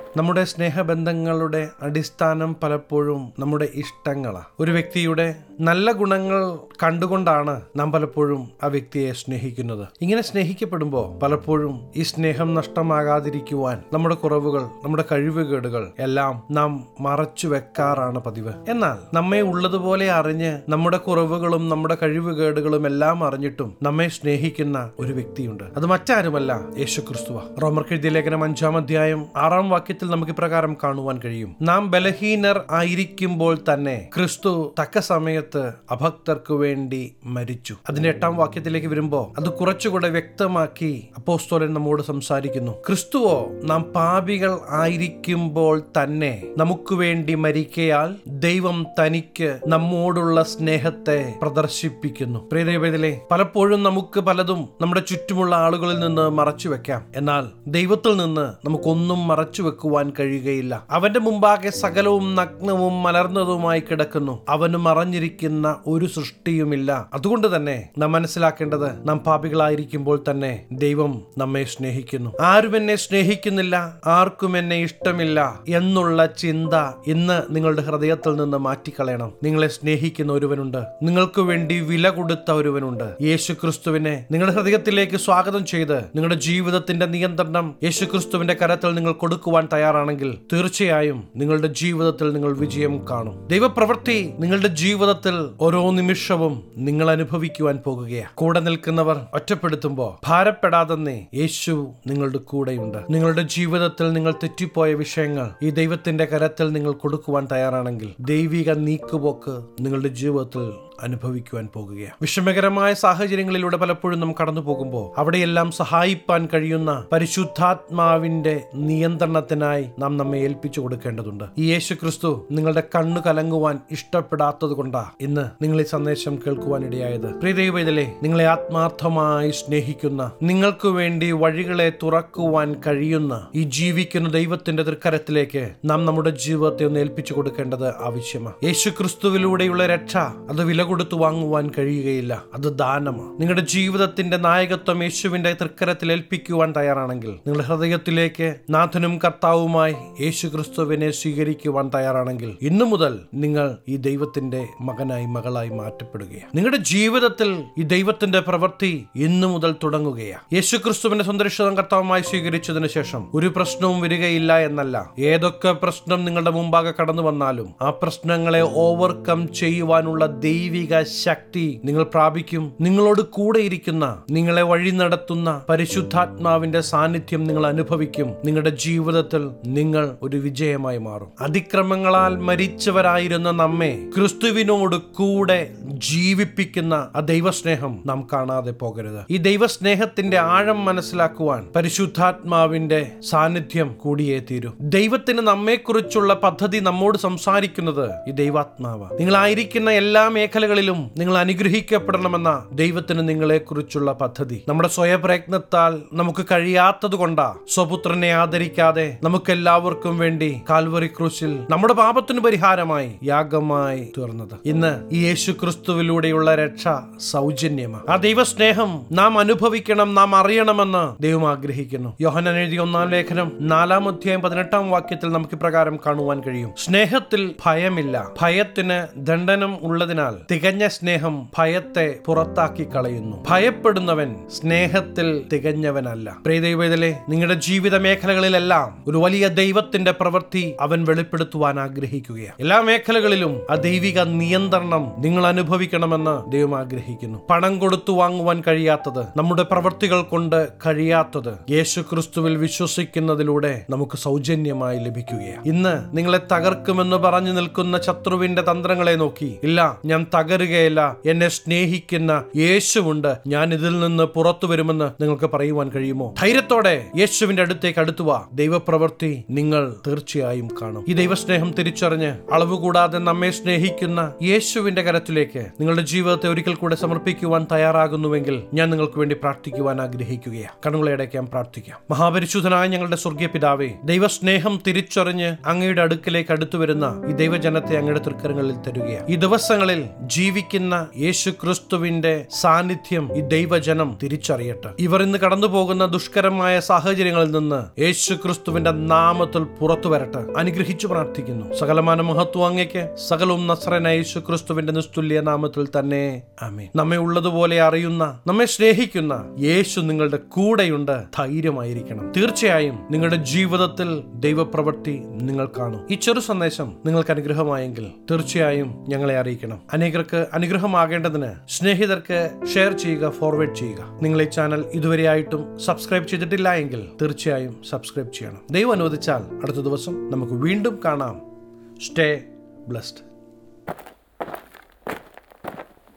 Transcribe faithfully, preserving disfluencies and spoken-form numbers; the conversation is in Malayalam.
നമ്മുടെ സ്നേഹബന്ധങ്ങളുടെ അടിസ്ഥാനം പലപ്പോഴും നമ്മുടെ ഇഷ്ടങ്ങളാണ്. ഒരു വ്യക്തിയുടെ നല്ല ഗുണങ്ങൾ കണ്ടുകൊണ്ടാണ് നാം പലപ്പോഴും ആ വ്യക്തിയെ സ്നേഹിക്കുന്നത്. ഇങ്ങനെ സ്നേഹിക്കപ്പെടുമ്പോൾ പലപ്പോഴും ഈ സ്നേഹം നഷ്ടമാകാതിരിക്കുവാൻ നമ്മുടെ കുറവുകൾ, നമ്മുടെ കഴിവുകേടുകൾ എല്ലാം നാം മറച്ചു വെക്കാറാണ് പതിവ്. എന്നാൽ നമ്മെ ഉള്ളതുപോലെ അറിഞ്ഞ് നമ്മുടെ കുറവുകളും നമ്മുടെ കഴിവുകേടുകളും എല്ലാം അറിഞ്ഞിട്ടും നമ്മെ സ്നേഹിക്കുന്ന ഒരു വ്യക്തിയുണ്ട്. അത് മറ്റാരുമല്ല, യേശു ക്രിസ്തുവ. റോമർക്കെഴുതിയ ലേഖനം അഞ്ചാം അധ്യായം ആറാം വാക്യത്തിൽ നമുക്ക് ഇപ്രകാരം കാണുവാൻ കഴിയും: നാം ബലഹീനർ ആയിരിക്കുമ്പോൾ തന്നെ ക്രിസ്തു തക്ക സമയത്ത് അഭക്തർക്ക് വേണ്ടി മരിച്ചു. അതിന്റെ എട്ടാം വാക്യത്തിലേക്ക് വരുമ്പോൾ അത് കുറച്ചുകൂടെ വ്യക്തമാക്കി അപ്പോസ്തലൻ നമ്മോട് സംസാരിക്കുന്നു. ക്രിസ്തുവോ നാം പാപികൾ ആയിരിക്കുമ്പോൾ തന്നെ നമുക്ക് വേണ്ടി മരിക്കയാൽ ദൈവം തനിക്ക് നമ്മോടുള്ള സ്നേഹത്തെ പ്രദർശിപ്പിക്കുന്നു. പ്രിയരേ, പലപ്പോഴും നമുക്ക് പലതും നമ്മുടെ ചുറ്റുമുള്ള ആളുകളിൽ നിന്ന് മറച്ചു വെക്കാം. എന്നാൽ ദൈവത്തിൽ നിന്ന് നമുക്കൊന്നും മറച്ചു വെക്കുവാൻ കഴിയുകയില്ല. അവന്റെ മുമ്പാകെ സകലവും നഗ്നവും മലർന്നതുമായി കിടക്കുന്നു. അവന് മറഞ്ഞിരിക്കുന്ന ഒരു സൃഷ്ടിയുമില്ല. അതുകൊണ്ട് തന്നെ നാം മനസ്സിലാക്കേണ്ടത്, നാം പാപികളായിരിക്കുമ്പോൾ തന്നെ ദൈവം നമ്മെ സ്നേഹിക്കുന്നു. ആരും എന്നെ സ്നേഹിക്കുന്നില്ല, ആർക്കും എന്നെ ഇഷ്ടമില്ല എന്നുള്ള ചിന്ത ഇന്ന് നിങ്ങളുടെ ഹൃദയത്തിൽ നിന്ന് മാറ്റിക്കളയണം. നിങ്ങളെ സ്നേഹിക്കുന്ന ഒരുവനുണ്ട്, നിങ്ങൾക്ക് വേണ്ടി വില കൊടുത്ത ഒരുവനുണ്ട്. യേശു ക്രിസ്തുവിനെ നിങ്ങളുടെ ഹൃദയത്തിലേക്ക് സ്വാഗതം ചെയ്ത് നിങ്ങളുടെ ജീവിതത്തിന്റെ നിയന്ത്രണം യേശു ക്രിസ്തുവിന്റെ കരത്തിൽ നിങ്ങൾ കൊടുക്കുവാൻ തയ്യാറാണെങ്കിൽ തീർച്ചയായും നിങ്ങളുടെ ജീവിതത്തിൽ നിങ്ങൾ വിജയം കാണും. ദൈവപ്രവൃത്തി നിങ്ങളുടെ ജീവിതത്തിൽ ഓരോ നിമിഷവും നിങ്ങൾ അനുഭവിക്കുവാൻ പോകുകയാണ്. കൂടെ നിൽക്കുന്നവർ ഒറ്റപ്പെടുത്തുമ്പോൾ ഭാരപ്പെടാതെ യേശു നിങ്ങളുടെ കൂടെയുണ്ട്. നിങ്ങളുടെ ജീവിതത്തിൽ നിങ്ങൾ തെറ്റിപ്പോയ വിഷയങ്ങൾ ഈ ദൈവത്തിന്റെ കരത്തിൽ നിങ്ങൾ കൊടുക്കുവാൻ തയ്യാറാണെങ്കിൽ ദൈവിക നീക്കുപോക്ക് നിങ്ങളുടെ ജീവിതത്തിൽ അനുഭവിക്കുവാൻ പോകുകയാണ്. വിഷമകരമായ സാഹചര്യങ്ങളിലൂടെ പലപ്പോഴും നാം കടന്നു പോകുമ്പോൾ അവിടെയെല്ലാം സഹായിപ്പാൻ കഴിയുന്ന പരിശുദ്ധാത്മാവിന്റെ നിയന്ത്രണത്തിനായി നാം നമ്മെ ഏൽപ്പിച്ചു കൊടുക്കേണ്ടതുണ്ട്. ഈ യേശു ക്രിസ്തു നിങ്ങളുടെ കണ്ണു കലങ്ങുവാൻ ഇഷ്ടപ്പെടാത്തത് കൊണ്ടാ ഇന്ന് നിങ്ങൾ ഈ സന്ദേശം കേൾക്കുവാൻ ഇടയായത്. പ്രിയ ദൈവമേ, നിങ്ങളെ ആത്മാർത്ഥമായി സ്നേഹിക്കുന്ന, നിങ്ങൾക്ക് വേണ്ടി വഴികളെ തുറക്കുവാൻ കഴിയുന്ന ഈ ജീവിക്കുന്ന ദൈവത്തിന്റെ തൃക്കരത്തിലേക്ക് നാം നമ്മുടെ ജീവിതത്തെ ഒന്ന് ഏൽപ്പിച്ചു കൊടുക്കേണ്ടത് ആവശ്യമാണ്. യേശു ക്രിസ്തുവിലൂടെയുള്ള രക്ഷ അത് വില കൊടുത്തു വാങ്ങുവാൻ കഴിയുകയില്ല. അത് ദാനമാണ്. നിങ്ങളുടെ ജീവിതത്തിന്റെ നായകത്വം യേശുവിന്റെ തൃക്കരത്തിൽ ഏൽപ്പിക്കുവാൻ തയ്യാറാണെങ്കിൽ, നിങ്ങളുടെ ഹൃദയത്തിലേക്ക് നാഥനും കർത്താവുമായി യേശു ക്രിസ്തുവിനെ സ്വീകരിക്കുവാൻ തയ്യാറാണെങ്കിൽ, ഇന്നു മുതൽ നിങ്ങൾ ഈ ദൈവത്തിന്റെ മകനായി മകളായി മാറ്റപ്പെടുകയാണ്. നിങ്ങളുടെ ജീവിതത്തിൽ ഈ ദൈവത്തിന്റെ പ്രവൃത്തി ഇന്നു മുതൽ തുടങ്ങുകയാണ്. യേശു ക്രിസ്തുവിന്റെ സ്വന്തം കർത്താവുമായി സ്വീകരിച്ചതിന് ശേഷം ഒരു പ്രശ്നവും വരികയില്ല എന്നല്ല. ഏതൊക്കെ പ്രശ്നം നിങ്ങളുടെ മുമ്പാകെ കടന്നു വന്നാലും ആ പ്രശ്നങ്ങളെ ഓവർകം ചെയ്യുവാനുള്ള ദൈവിക ശക്തി നിങ്ങൾ പ്രാപിക്കും. നിങ്ങളോട് കൂടെ ഇരിക്കുന്ന, നിങ്ങളെ വഴി നടത്തുന്ന പരിശുദ്ധാത്മാവിന്റെ സാന്നിധ്യം നിങ്ങൾ അനുഭവിക്കും. നിങ്ങളുടെ ജീവിതത്തിൽ നിങ്ങൾ ഒരു വിജയമായി മാറും. അതിക്രമങ്ങളാൽ മരിച്ചവരായിരുന്ന നമ്മെ ക്രിസ്തുവിനോട് കൂടെ ജീവിപ്പിക്കുന്ന ആ ദൈവസ്നേഹം നാം കാണാതെ പോകരുത്. ഈ ദൈവസ്നേഹത്തിന്റെ ആഴം മനസ്സിലാക്കുവാൻ പരിശുദ്ധാത്മാവിന്റെ സാന്നിധ്യം കൂടിയേ തീരൂ. ദൈവത്തിന് നമ്മെക്കുറിച്ചുള്ള പദ്ധതി നമ്മോട് സംസാരിക്കുന്നത് ഈ ദൈവാത്മാവ്. നിങ്ങളായിരിക്കുന്ന എല്ലാ മേഖലകളിലും നിങ്ങൾ അനുഗ്രഹിക്കപ്പെടണമെന്ന ദൈവത്തിന് നിങ്ങളെ കുറിച്ചുള്ള പദ്ധതി. നമ്മുടെ സ്വയപ്രയത്നത്താൽ നമുക്ക് കഴിയാത്തത് കൊണ്ടാ സ്വപുത്രനെ ആദരിക്കാതെ നമുക്കെല്ലാവർക്കും വേണ്ടി കാൽവറി ക്രൂശിൽ നമ്മുടെ പാപത്തിന് പരിഹാരമായി യാഗമായി തീർന്നത്. ഇന്ന് ഈ യേശു ക്രിസ്തുവിലൂടെയുള്ള രക്ഷ സൗജന്യമാണ്. ആ ദൈവസ്നേഹം നാം അനുഭവിക്കണം, നാം അറിയണമെന്ന് ദൈവം ആഗ്രഹിക്കുന്നു. യോഹന്നാൻ എഴുതിയ ഒന്നാം ലേഖനം നാലാം അധ്യായം പതിനെട്ടാം വാക്യത്തിൽ നമുക്ക് പ്രകാരം കാണുവാൻ കഴിയും: സ്നേഹത്തിൽ ഭയമില്ല, ഭയത്തിന് ദണ്ഡനം ഉള്ളതിനാൽ തികഞ്ഞ സ്നേഹം ഭയത്തെ പുറത്താക്കി കളയുന്നു. ഭയപ്പെടുന്നവൻ സ്നേഹത്തിൽ തികഞ്ഞവനല്ല. പ്രിയ ദൈവമേ, നിങ്ങളുടെ ജീവിത മേഖലകളിലെല്ലാം ഒരു വലിയ ദൈവത്തിന്റെ പ്രവൃത്തി അവൻ വെളിപ്പെടുത്തുവാൻ ആഗ്രഹിക്കുകയാണ്. എല്ലാ മേഖലകളിലും ആ ദൈവിക നിയന്ത്രണം നിങ്ങൾ അനുഭവിക്കണമെന്ന് ദൈവം ആഗ്രഹിക്കുന്നു. പണം കൊടുത്തു വാങ്ങുവാൻ കഴിയാത്തത്, നമ്മുടെ പ്രവൃത്തികൾ കൊണ്ട് കഴിയാത്തത് യേശു ക്രിസ്തുവിൽ വിശ്വസിക്കുന്നതിലൂടെ നമുക്ക് സൗജന്യമായി ലഭിക്കുകയാണ്. ഇന്ന് നിങ്ങളെ തകർക്കുമെന്ന് പറഞ്ഞു നിൽക്കുന്ന ശത്രുവിന്റെ തന്ത്രങ്ങളെ നോക്കി, ഇല്ല ഞാൻ തകരുകയില്ല, എന്നെ സ്നേഹിക്കുന്ന യേശുവുണ്ട്, ഞാൻ ഇതിൽ നിന്ന് പുറത്തു വരുമെന്ന് നിങ്ങൾക്ക് പറയുവാൻ കഴിയുമോ? ധൈര്യത്തോടെ യേശുവിന്റെ അടുത്തേക്ക് അടുത്തുവാ. ദൈവപ്രവൃത്തി നിങ്ങൾ തീർച്ചയായും കാണും. ഈ ദൈവസ്നേഹം തിരിച്ചറിഞ്ഞ് അളവ് കൂടാതെ നമ്മെ സ്നേഹിക്കുന്ന യേശുവിന്റെ കരത്തിലേക്ക് നിങ്ങളുടെ ജീവിതത്തെ ഒരിക്കൽ കൂടെ സമർപ്പിക്കുവാൻ തയ്യാറാകുന്നുവെങ്കിൽ ഞാൻ നിങ്ങൾക്ക് വേണ്ടി പ്രാർത്ഥിക്കുവാൻ ആഗ്രഹിക്കുകയാണ്. കണ്ണുകളെ അടയ്ക്കാൻ പ്രാർത്ഥിക്കാം. മഹാപരിശുദ്ധനായ ഞങ്ങളുടെ സ്വർഗീയ പിതാവേ, ദൈവസ്നേഹം തിരിച്ചറിഞ്ഞ് അങ്ങയുടെ അടുക്കലേക്ക് അടുത്തു വരുന്ന ഈ ദൈവജനത്തെ അങ്ങയുടെ തൃക്കരങ്ങളിൽ തരുകയാണ്. ഈ ദിവസങ്ങളിൽ ജീവിക്കുന്ന യേശു ക്രിസ്തുവിന്റെ സാന്നിധ്യം ഈ ദൈവജനം തിരിച്ചറിയട്ടെ. ഇവർ ഇന്ന് കടന്നു പോകുന്ന ദുഷ്കരമായ സാഹചര്യങ്ങളിൽ നിന്ന് യേശു ക്രിസ്തുവിന്റെ നാമത്തിൽ പുറത്തു വരട്ടെ. അനുഗ്രഹിച്ചു പ്രാർത്ഥിക്കുന്നു. സകലമാന മഹത്വം അങ്ങേക്ക്. സകലവും നസ്രനായ യേശു ക്രിസ്തുവിന്റെ നിസ്തുല്യ നാമത്തിൽ തന്നെ ആമേൻ. നമ്മെ ഉള്ളതുപോലെ അറിയുന്ന, നമ്മെ സ്നേഹിക്കുന്ന യേശു നിങ്ങളുടെ കൂടെയുണ്ട്. ധൈര്യമായിരിക്കണം. തീർച്ചയായും നിങ്ങളുടെ ജീവിതത്തിൽ ദൈവപ്രവൃത്തി നിങ്ങൾ കാണും. ഈ ചെറു സന്ദേശം നിങ്ങൾക്ക് അനുഗ്രഹമായെങ്കിൽ തീർച്ചയായും ഞങ്ങളെ അറിയിക്കണം. അനേകർക്ക് അനുഗ്രഹമാകേണ്ടതിന് സ്നേഹിതർക്ക് ഷെയർ ചെയ്യുക, ഫോർവേഡ് ചെയ്യുക. നിങ്ങൾ ഈ ചാനൽ ഇതുവരെയായിട്ടും സബ്സ്ക്രൈബ് ചെയ്തിട്ടില്ല എങ്കിൽ തീർച്ചയായും സബ്സ്ക്രൈബ് ചെയ്യണം. ദൈവം അനുവദിച്ചാൽ അടുത്ത ദിവസം നമുക്ക് വീണ്ടും കാണാം. Stay blessed.